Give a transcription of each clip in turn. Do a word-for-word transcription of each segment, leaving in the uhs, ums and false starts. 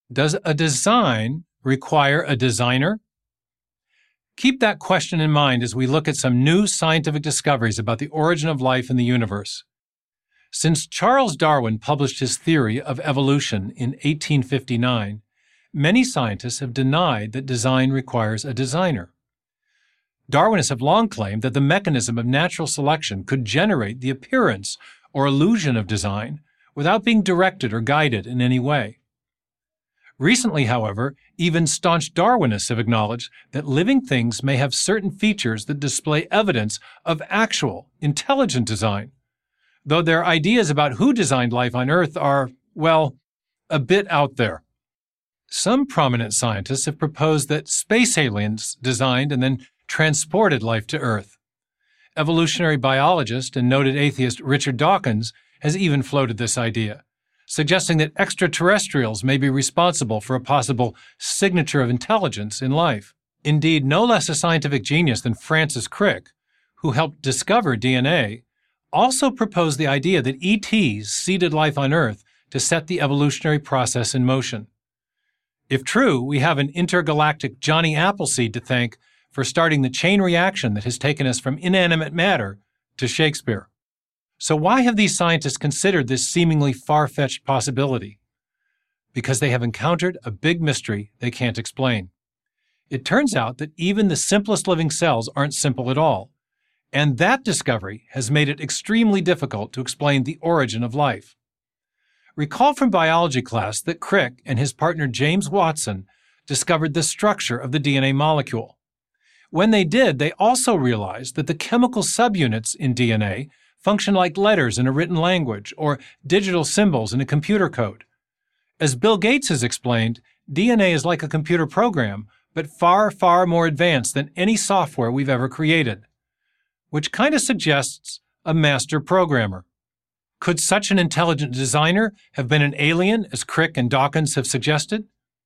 Does a design require a designer? Keep that question in mind as we look at some new scientific discoveries about the origin of life in the universe. Since Charles Darwin published his theory of evolution in eighteen fifty-nine, many scientists have denied that design requires a designer. Darwinists have long claimed that the mechanism of natural selection could generate the appearance or illusion of design without being directed or guided in any way. Recently, however, even staunch Darwinists have acknowledged that living things may have certain features that display evidence of actual, intelligent design, though their ideas about who designed life on Earth are, well, a bit out there. Some prominent scientists have proposed that space aliens designed and then transported life to Earth. Evolutionary biologist and noted atheist Richard Dawkins has even floated this idea, suggesting that extraterrestrials may be responsible for a possible signature of intelligence in life. Indeed, no less a scientific genius than Francis Crick, who helped discover D N A, also proposed the idea that E Ts seeded life on Earth to set the evolutionary process in motion. If true, we have an intergalactic Johnny Appleseed to thank for starting the chain reaction that has taken us from inanimate matter to Shakespeare. So why have these scientists considered this seemingly far-fetched possibility? Because they have encountered a big mystery they can't explain. It turns out that even the simplest living cells aren't simple at all, and that discovery has made it extremely difficult to explain the origin of life. Recall from biology class that Crick and his partner James Watson discovered the structure of the D N A molecule. When they did, they also realized that the chemical subunits in D N A function like letters in a written language or digital symbols in a computer code. As Bill Gates has explained, D N A is like a computer program, but far, far more advanced than any software we've ever created, which kind of suggests a master programmer. Could such an intelligent designer have been an alien, as Crick and Dawkins have suggested?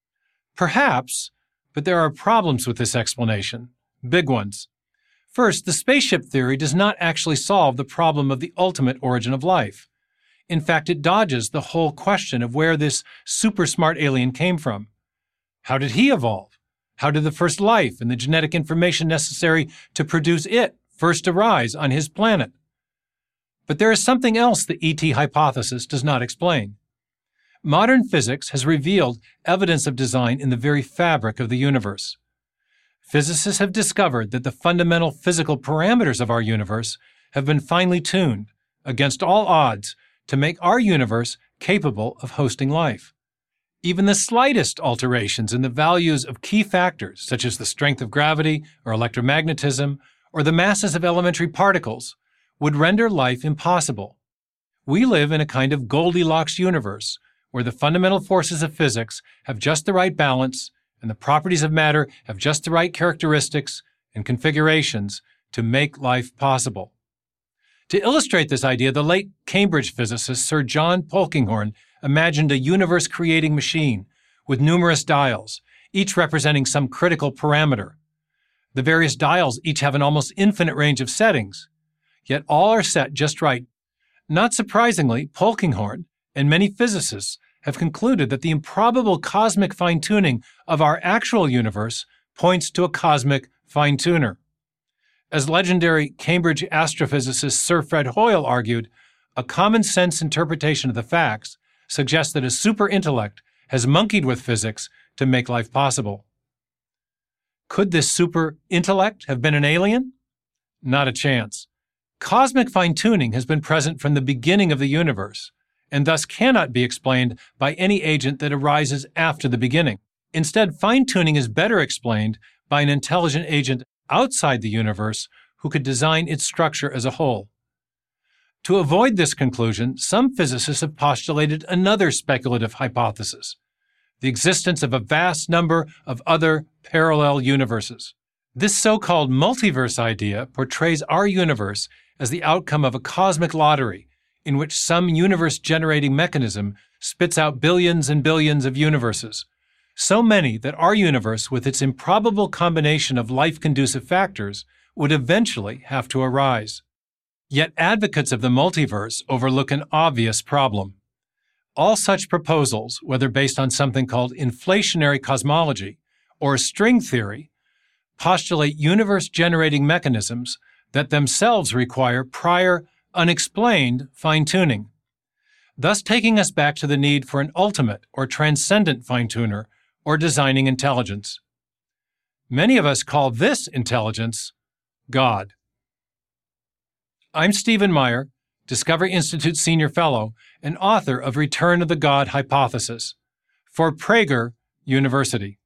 Perhaps, but there are problems with this explanation, big ones. First, the spaceship theory does not actually solve the problem of the ultimate origin of life. In fact, it dodges the whole question of where this super-smart alien came from. How did he evolve? How did the first life and the genetic information necessary to produce it first arise on his planet? But there is something else the E T hypothesis does not explain. Modern physics has revealed evidence of design in the very fabric of the universe. Physicists have discovered that the fundamental physical parameters of our universe have been finely tuned, against all odds, to make our universe capable of hosting life. Even the slightest alterations in the values of key factors, such as the strength of gravity or electromagnetism, or the masses of elementary particles, would render life impossible. We live in a kind of Goldilocks universe, where the fundamental forces of physics have just the right balance, and the properties of matter have just the right characteristics and configurations to make life possible. To illustrate this idea, the late Cambridge physicist Sir John Polkinghorne imagined a universe-creating machine with numerous dials, each representing some critical parameter. The various dials each have an almost infinite range of settings, yet all are set just right. Not surprisingly, Polkinghorne and many physicists have concluded that the improbable cosmic fine-tuning of our actual universe points to a cosmic fine-tuner. As legendary Cambridge astrophysicist Sir Fred Hoyle argued, a common-sense interpretation of the facts suggests that a super-intellect has monkeyed with physics to make life possible. Could this super-intellect have been an alien? Not a chance. Cosmic fine-tuning has been present from the beginning of the universe, and thus cannot be explained by any agent that arises after the beginning. Instead, fine-tuning is better explained by an intelligent agent outside the universe who could design its structure as a whole. To avoid this conclusion, some physicists have postulated another speculative hypothesis, the existence of a vast number of other parallel universes. This so-called multiverse idea portrays our universe as the outcome of a cosmic lottery in which some universe-generating mechanism spits out billions and billions of universes, so many that our universe, with its improbable combination of life-conducive factors, would eventually have to arise. Yet advocates of the multiverse overlook an obvious problem. All such proposals, whether based on something called inflationary cosmology or string theory, postulate universe-generating mechanisms that themselves require prior, unexplained fine-tuning, thus taking us back to the need for an ultimate or transcendent fine-tuner or designing intelligence. Many of us call this intelligence God. I'm Stephen Meyer, Discovery Institute Senior Fellow and author of Return of the God Hypothesis for Prager University.